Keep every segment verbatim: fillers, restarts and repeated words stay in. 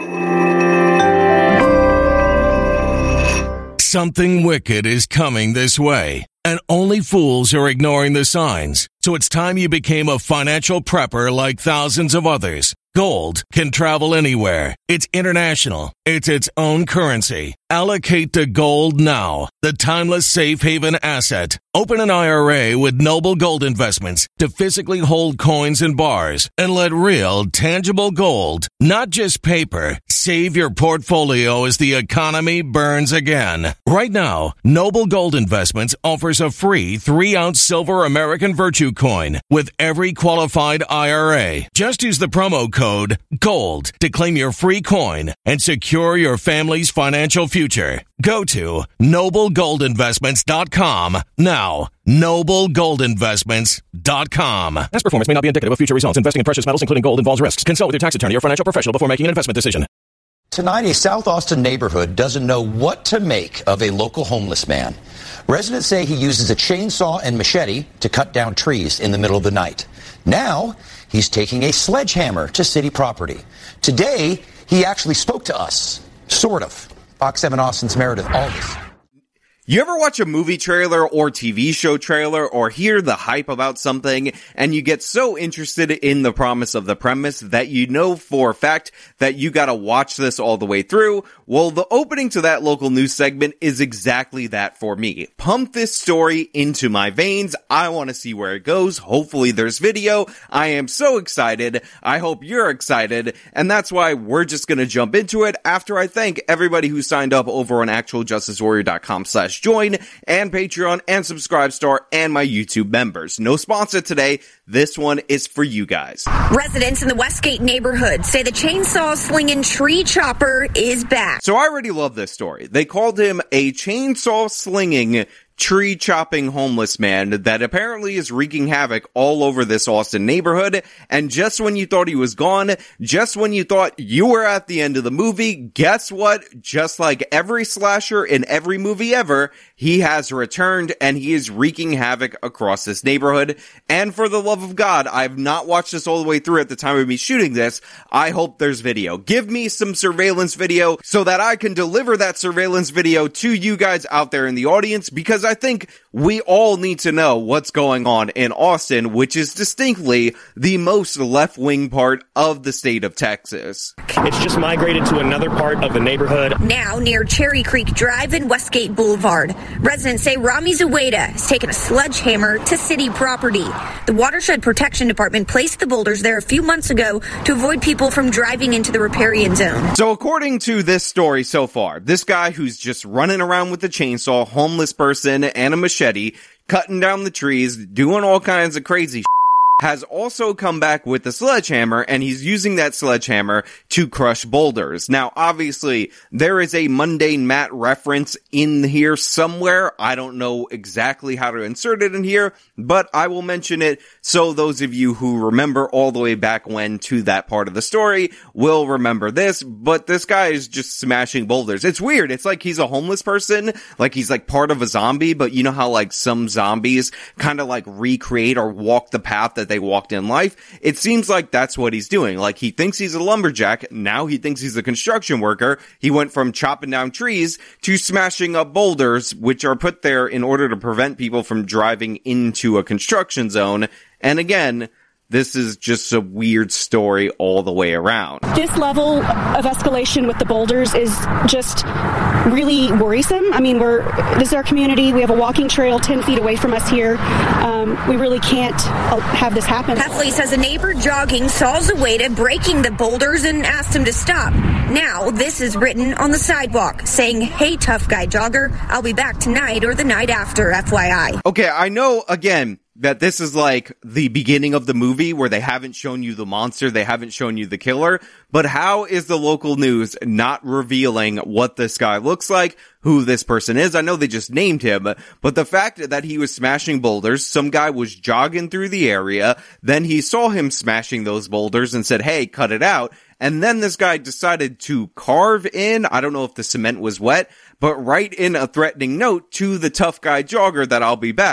Something wicked is coming this way, and only fools are ignoring the signs. So it's time you became a financial prepper like thousands of others. Gold can travel anywhere. It's international. It's its own currency. Allocate to gold now, the timeless safe haven asset. Open an I R A with Noble Gold Investments to physically hold coins and bars and let real, tangible gold, not just paper, save your portfolio as the economy burns again. Right now, Noble Gold Investments offers a free three-ounce silver American Virtue coin with every qualified I R A. Just use the promo code GOLD to claim your free coin and secure your family's financial future. Go to noble gold investments dot com now. noble gold investments dot com. Past performance may not be indicative of future results. Investing in precious metals, including gold, involves risks. Consult with your tax attorney or financial professional before making an investment decision. Tonight, a South Austin neighborhood doesn't know what to make of a local homeless man. Residents say he uses a chainsaw and machete to cut down trees in the middle of the night. Now, he's taking a sledgehammer to city property. Today, he actually spoke to us. Sort of. Fox seven Austin's Meredith Aldis. You ever watch a movie trailer or T V show trailer or hear the hype about something and you get so interested in the promise of the premise that you know for a fact that you gotta watch this all the way through? Well, the opening to that local news segment is exactly that for me. Pump this story into my veins. I want to see where it goes. Hopefully there's video. I am so excited. I hope you're excited. And that's why we're just gonna jump into it after I thank everybody who signed up over on actual justice warrior dot com slash join and Patreon and Subscribestar and my YouTube members. No sponsor today. This one is for you guys. Residents in the Westgate neighborhood say the chainsaw slinging tree chopper is back. So I already love this story. They called him a chainsaw slinging tree chopping homeless man that apparently is wreaking havoc all over this Austin neighborhood. And just when you thought he was gone, just when you thought you were at the end of the movie, guess what? Just like every slasher in every movie ever, he has returned and he is wreaking havoc across this neighborhood. And for the love of God, I've not watched this all the way through at the time of me shooting this. I hope there's video. Give me some surveillance video so that I can deliver that surveillance video to you guys out there in the audience, because I I think we all need to know what's going on in Austin, which is distinctly the most left-wing part of the state of Texas. It's just migrated to another part of the neighborhood. Now near Cherry Creek Drive and Westgate Boulevard, residents say Rami Zuwaida has taken a sledgehammer to city property. The Watershed Protection Department placed the boulders there a few months ago to avoid people from driving into the riparian zone. So according to this story so far, this guy who's just running around with a chainsaw, homeless person, and a machete, cutting down the trees, doing all kinds of crazy shit, has also come back with a sledgehammer, and he's using that sledgehammer to crush boulders. Now, obviously, there is a Mundane Matt reference in here somewhere. I don't know exactly how to insert it in here, but I will mention it so those of you who remember all the way back when to that part of the story will remember this. But this guy is just smashing boulders. It's weird. It's like he's a homeless person, like he's like part of a zombie, but you know how like some zombies kind of like recreate or walk the path that they walked in life? It seems like that's what he's doing. Like, he thinks he's a lumberjack, now he thinks he's a construction worker. He went from chopping down trees to smashing up boulders, which are put there in order to prevent people from driving into a construction zone. And again, this is just a weird story all the way around. This level of escalation with the boulders is just really worrisome. I mean, we're this is our community. We have a walking trail ten feet away from us here. Um, we really can't have this happen. Heffley says a neighbor jogging saw Zuwaida breaking the boulders and asked him to stop. Now, this is written on the sidewalk saying, "Hey, tough guy jogger, I'll be back tonight or the night after, F Y I. Okay, I know, again, that this is like the beginning of the movie where they haven't shown you the monster, they haven't shown you the killer, but how is the local news not revealing what this guy looks like, who this person is? I know they just named him, but the fact that he was smashing boulders, some guy was jogging through the area, then he saw him smashing those boulders and said, "Hey, cut it out." And then this guy decided to carve in, I don't know if the cement was wet, but write in a threatening note to the tough guy jogger that I'll be back.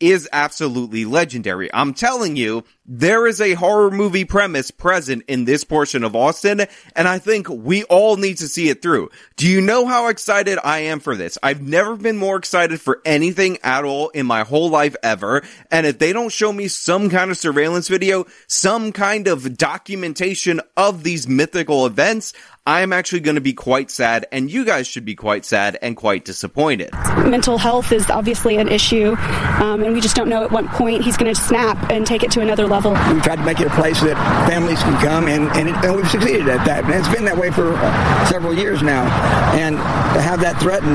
is absolutely legendary. I'm telling you, there is a horror movie premise present in this portion of Austin, and I think we all need to see it through. Do you know how excited I am for this? I've never been more excited for anything at all in my whole life ever, and if they don't show me some kind of surveillance video, some kind of documentation of these mythical events, I am actually going to be quite sad, and you guys should be quite sad and quite disappointed. Mental health is obviously an issue, um, and we just don't know at what point he's going to snap and take it to another level. We tried to make it a place that families can come, and, and, it, and we've succeeded at that. And it's been that way for uh, several years now, and to have that threatened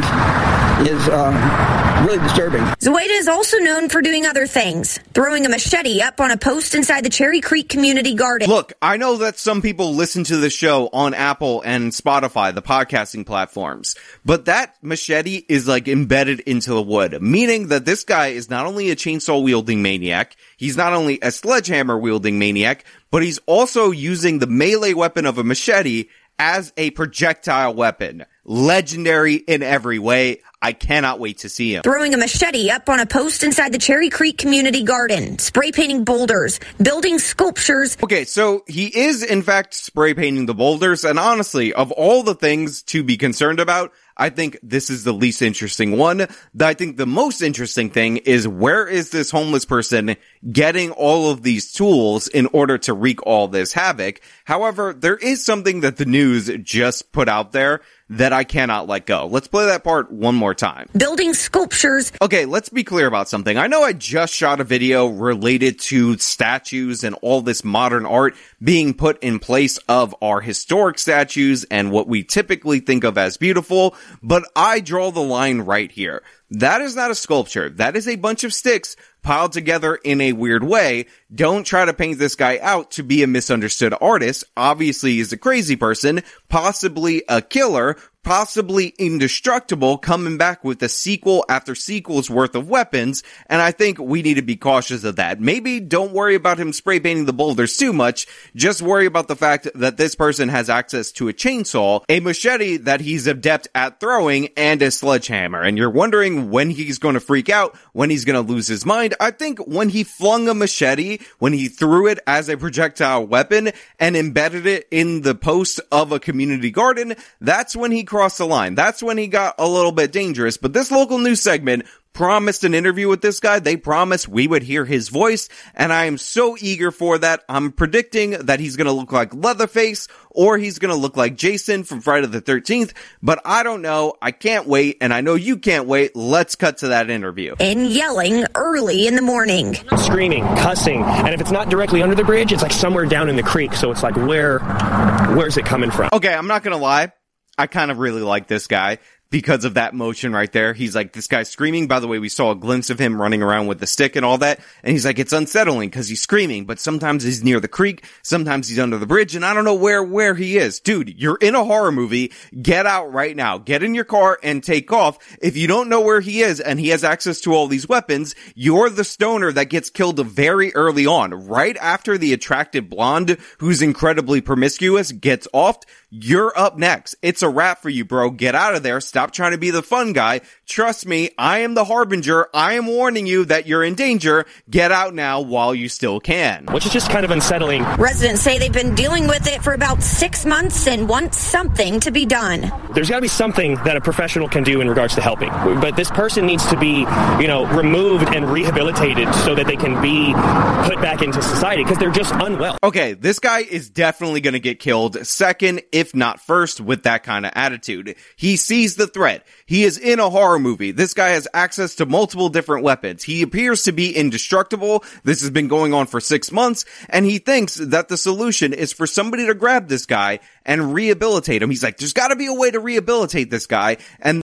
is uh, really disturbing. Zoeda is also known for doing other things, throwing a machete up on a post inside the Cherry Creek Community Garden. Look, I know that some people listen to the show on Apple and Spotify, the podcasting platforms, but that machete is like embedded into the wood, meaning that this guy is not only a chainsaw wielding maniac, he's not only a sledgehammer wielding maniac, but he's also using the melee weapon of a machete as a projectile weapon. Legendary in every way. I cannot wait to see him. Throwing a machete up on a post inside the Cherry Creek Community Garden, spray painting boulders, building sculptures. Okay, so he is in fact spray painting the boulders, and honestly, of all the things to be concerned about, I think this is the least interesting one. I think the most interesting thing is, where is this homeless person getting all of these tools in order to wreak all this havoc? However, there is something that the news just put out there that I cannot let go. Let's play that part one more time. Building sculptures. Okay, let's be clear about something. I know I just shot a video related to statues and all this modern art being put in place of our historic statues and what we typically think of as beautiful, but I draw the line right here. That is not a sculpture. That is a bunch of sticks piled together in a weird way. Don't try to paint this guy out to be a misunderstood artist. Obviously, he's a crazy person, possibly a killer, possibly indestructible, coming back with a sequel after sequel's worth of weapons, and I think we need to be cautious of that. Maybe don't worry about him spray painting the boulders too much, just worry about the fact that this person has access to a chainsaw, a machete that he's adept at throwing, and a sledgehammer, and you're wondering when he's going to freak out, when he's going to lose his mind. I think when he flung a machete, when he threw it as a projectile weapon and embedded it in the post of a community garden, that's when he crossed the line. That's when he got a little bit dangerous. But this local news segment promised an interview with this guy. They promised we would hear his voice, and I am so eager for that. I'm predicting that he's going to look like Leatherface, or he's going to look like Jason from Friday the thirteenth, but I don't know. I can't wait, and I know you can't wait. Let's cut to that interview. And yelling early in the morning. Screaming, cussing, and if it's not directly under the bridge, it's like somewhere down in the creek, so it's like, where, where's it coming from? Okay, I'm not going to lie. I kind of really like this guy because of that motion right there. He's like, this guy's screaming. By the way, we saw a glimpse of him running around with the stick and all that. And he's like, it's unsettling because he's screaming, but sometimes he's near the creek. Sometimes he's under the bridge, and I don't know where, where he is. Dude, you're in a horror movie. Get out right now. Get in your car and take off. If you don't know where he is and he has access to all these weapons, you're the stoner that gets killed very early on. Right after the attractive blonde who's incredibly promiscuous gets offed, you're up next. It's a wrap for you, bro. Get out of there. Stop trying to be the fun guy. Trust me, I am the harbinger. I am warning you that you're in danger. Get out now while you still can. Which is just kind of unsettling. Residents say they've been dealing with it for about six months and want something to be done. There's got to be something that a professional can do in regards to helping. But this person needs to be, you know, removed and rehabilitated so that they can be put back into society because they're just unwell. Okay, this guy is definitely going to get killed second, if not first, with that kind of attitude. He sees the threat. He is in a horror movie. This guy has access to multiple different weapons. He appears to be indestructible. This has been going on for six months, and he thinks that the solution is for somebody to grab this guy and rehabilitate him. He's like, there's got to be a way to rehabilitate this guy, and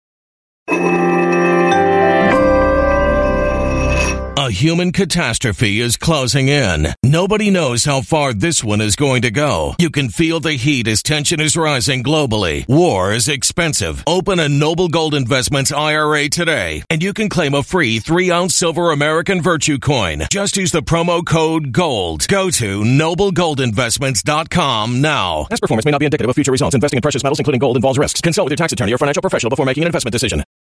a human catastrophe is closing in. Nobody knows how far this one is going to go. You can feel the heat as tension is rising globally. War is expensive. Open a Noble Gold Investments I R A today, and you can claim a free three ounce silver American Virtue coin. Just use the promo code GOLD. Go to noble gold investments dot com now. Past performance may not be indicative of future results. Investing in precious metals, including gold, involves risks. Consult with your tax attorney or financial professional before making an investment decision.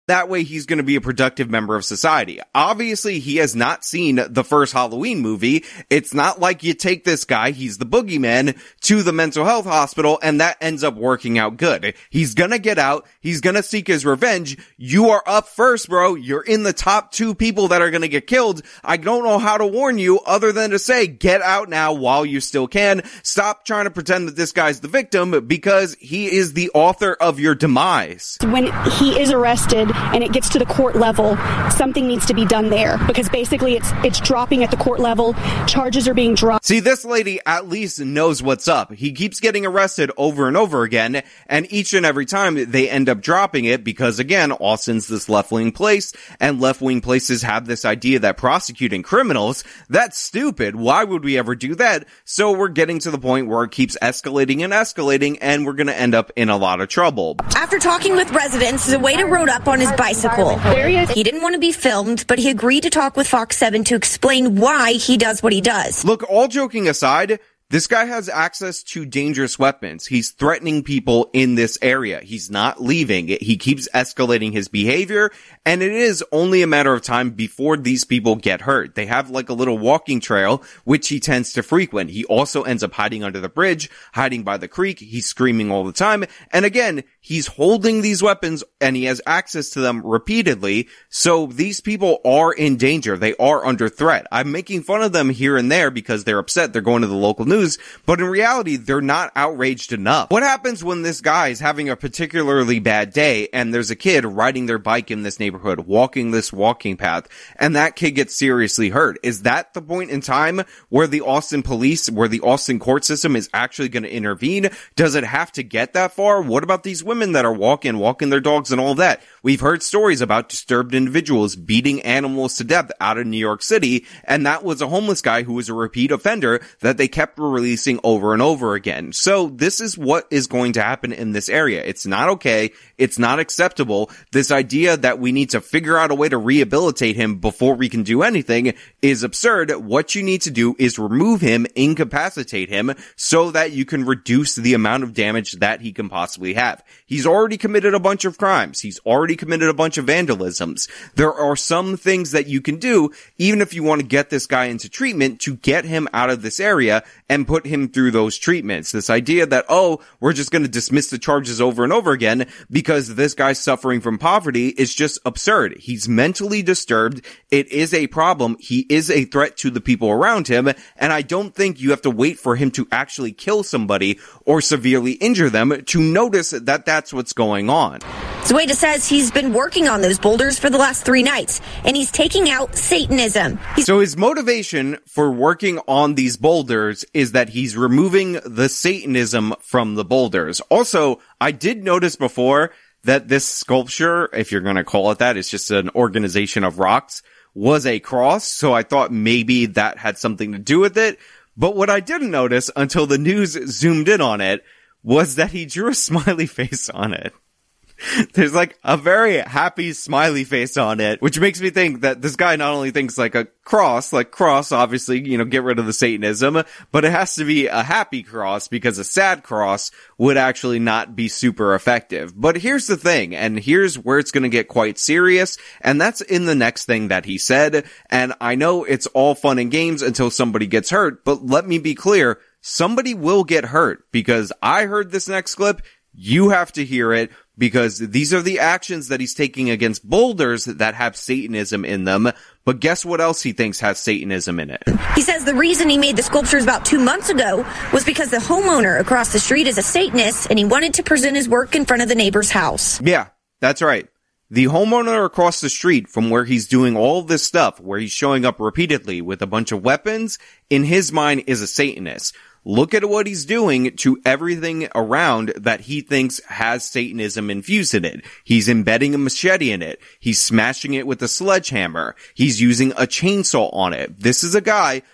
That way he's going to be a productive member of society. Obviously, he has not seen the first Halloween movie. It's not like you take this guy, he's the boogeyman, to the mental health hospital and that ends up working out good. He's going to get out. He's going to seek his revenge. You are up first, bro. You're in the top two people that are going to get killed. I don't know how to warn you other than to say, get out now while you still can. Stop trying to pretend that this guy's the victim because he is the author of your demise. When he is arrested, and it gets to the court level, something needs to be done there because basically it's it's dropping at the court level. Charges are being dropped. See, this lady at least knows what's up. He keeps getting arrested over and over again, and each and every time they end up dropping it because, again, Austin's this left-wing place, and left-wing places have this idea that prosecuting criminals, that's stupid. Why would we ever do that? So we're getting to the point where it keeps escalating and escalating, and we're going to end up in a lot of trouble. After talking with residents, Zoeda rode up on his bicycle. There he is. He didn't want to be filmed, but he agreed to talk with Fox seven to explain why he does what he does. Look, all joking aside, this guy has access to dangerous weapons. He's threatening people in this area. He's not leaving. He keeps escalating his behavior, and it is only a matter of time before these people get hurt. They have like a little walking trail, which he tends to frequent. He also ends up hiding under the bridge, hiding by the creek. He's screaming all the time. And again, he's holding these weapons and he has access to them repeatedly. So these people are in danger. They are under threat. I'm making fun of them here and there because they're upset. They're going to the local news. But in reality, they're not outraged enough. What happens when this guy is having a particularly bad day and there's a kid riding their bike in this neighborhood, walking this walking path, and that kid gets seriously hurt? Is that the point in time where the Austin police, where the Austin court system is actually going to intervene? Does it have to get that far? What about these women that are walking, walking their dogs and all that? We've heard stories about disturbed individuals beating animals to death out of New York City, and that was a homeless guy who was a repeat offender that they kept releasing over and over again. So this is what is going to happen in this area. It's not okay. It's not acceptable. This idea that we need to figure out a way to rehabilitate him before we can do anything is absurd. What you need to do is remove him, incapacitate him, so that you can reduce the amount of damage that he can possibly have. He's already committed a bunch of crimes. He's already committed a bunch of vandalisms. There are some things that you can do, even if you want to get this guy into treatment, to get him out of this area and put him through those treatments. This idea that, oh, we're just going to dismiss the charges over and over again because this guy's suffering from poverty is just absurd. He's mentally disturbed. It is a problem. He is a threat to the people around him, and I don't think you have to wait for him to actually kill somebody or severely injure them to notice that that's what's going on. Zoeda says he's been working on those boulders for the last three nights, and he's taking out Satanism. He's- so his motivation for working on these boulders is that he's removing the Satanism from the boulders. Also, I did notice before that this sculpture, if you're going to call it that, it's just an organization of rocks, was a cross. So I thought maybe that had something to do with it. But what I didn't notice until the news zoomed in on it was that he drew a smiley face on it. There's like a very happy smiley face on it, which makes me think that this guy not only thinks like a cross, like cross, obviously, you know, get rid of the Satanism, but it has to be a happy cross because a sad cross would actually not be super effective. But here's the thing, and here's where it's going to get quite serious, and that's in the next thing that he said. And I know it's all fun and games until somebody gets hurt, but let me be clear, somebody will get hurt because I heard this next clip. You have to hear it because these are the actions that he's taking against boulders that have Satanism in them. But guess what else he thinks has Satanism in it? He says the reason he made the sculptures about two months ago was because the homeowner across the street is a Satanist and he wanted to present his work in front of the neighbor's house. Yeah, that's right. The homeowner across the street from where he's doing all this stuff, where he's showing up repeatedly with a bunch of weapons, in his mind is a Satanist. Look at what he's doing to everything around that he thinks has Satanism infused in it. He's embedding a machete in it. He's smashing it with a sledgehammer. He's using a chainsaw on it. This is a guy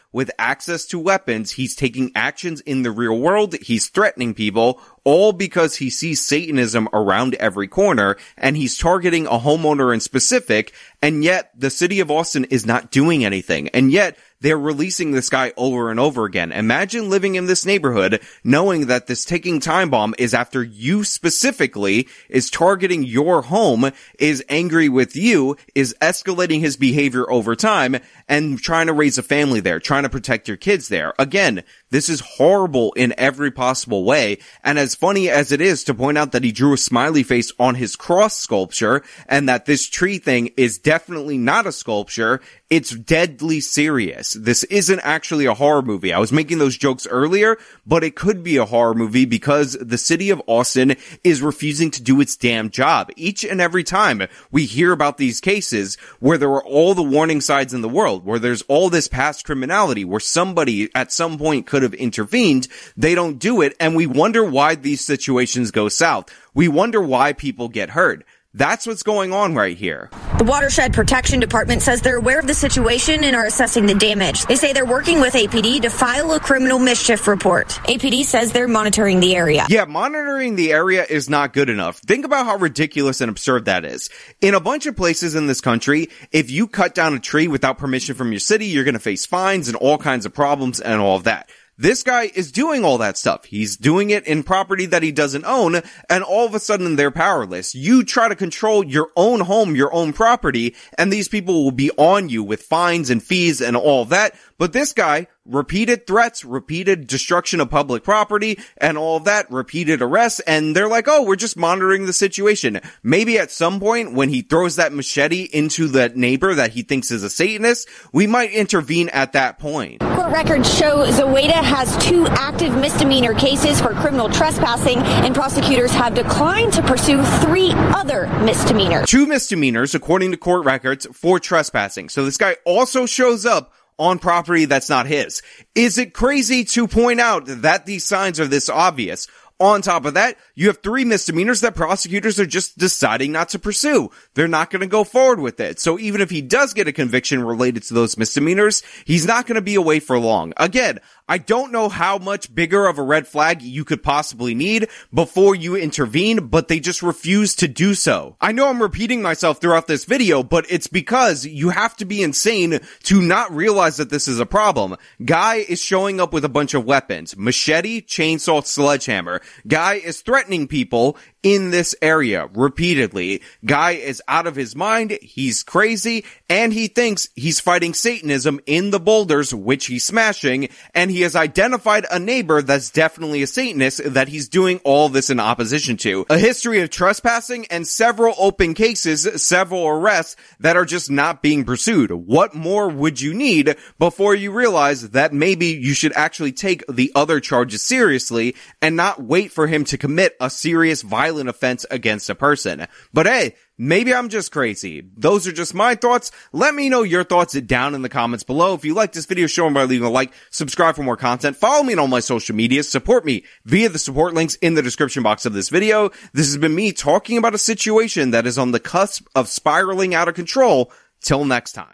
with access to weapons. He's taking actions in the real world. He's threatening people, all because he sees Satanism around every corner, and he's targeting a homeowner in specific, and yet the city of Austin is not doing anything. And yet they're releasing this guy over and over again. Imagine living in this neighborhood knowing that this ticking time bomb is after you specifically, is targeting your home, is angry with you, is escalating his behavior over time, and trying to raise a family there, trying to protect your kids there. Again, this is horrible in every possible way. And as funny as it is to point out that he drew a smiley face on his cross sculpture and that this tree thing is definitely not a sculpture, it's deadly serious. This isn't actually a horror movie. I was making those jokes earlier, but it could be a horror movie because the city of Austin is refusing to do its damn job. Each and every time we hear about these cases where there are all the warning signs in the world, where there's all this past criminality, where somebody at some point could have intervened, they don't do it, and we wonder why these situations go south. We wonder why people get hurt. That's what's going on right here. The Watershed Protection Department says they're aware of the situation and are assessing the damage. They say they're working with A P D to file a criminal mischief report. A P D says they're monitoring the area. Yeah, monitoring the area is not good enough. Think about how ridiculous and absurd that is. In a bunch of places in this country, if you cut down a tree without permission from your city, you're going to face fines and all kinds of problems and all of that. This guy is doing all that stuff. He's doing it in property that he doesn't own, and all of a sudden they're powerless. You try to control your own home, your own property, and these people will be on you with fines and fees and all that. But this guy, repeated threats, repeated destruction of public property, and all of that, repeated arrests, and they're like, oh, we're just monitoring the situation. Maybe at some point, when he throws that machete into that neighbor that he thinks is a Satanist, we might intervene at that point. Court records show Zoeda has two active misdemeanor cases for criminal trespassing, and prosecutors have declined to pursue three other misdemeanors. Two misdemeanors, according to court records, for trespassing. So this guy also shows up on property that's not his. Is it crazy to point out that these signs are this obvious? On top of that, you have three misdemeanors that prosecutors are just deciding not to pursue. They're not going to go forward with it. So even if he does get a conviction related to those misdemeanors, he's not going to be away for long. Again, I don't know how much bigger of a red flag you could possibly need before you intervene, but they just refuse to do so. I know I'm repeating myself throughout this video, but it's because you have to be insane to not realize that this is a problem. Guy is showing up with a bunch of weapons. Machete, chainsaw, sledgehammer. Guy is threatening people in this area repeatedly. Guy is out of his mind, he's crazy, and he thinks he's fighting Satanism in the boulders, which he's smashing, and he has identified a neighbor that's definitely a Satanist that he's doing all this in opposition to. A history of trespassing and several open cases, several arrests that are just not being pursued. What more would you need before you realize that maybe you should actually take the other charges seriously and not wait for him to commit a serious violence offense against a person? But hey, maybe I'm just crazy. Those are just my thoughts. Let me know your thoughts down in the comments below. If you like this video, show them by leaving a like, subscribe for more content, follow me on all my social medias, support me via the support links in the description box of this video. This has been me talking about a situation that is on the cusp of spiraling out of control. Till next time.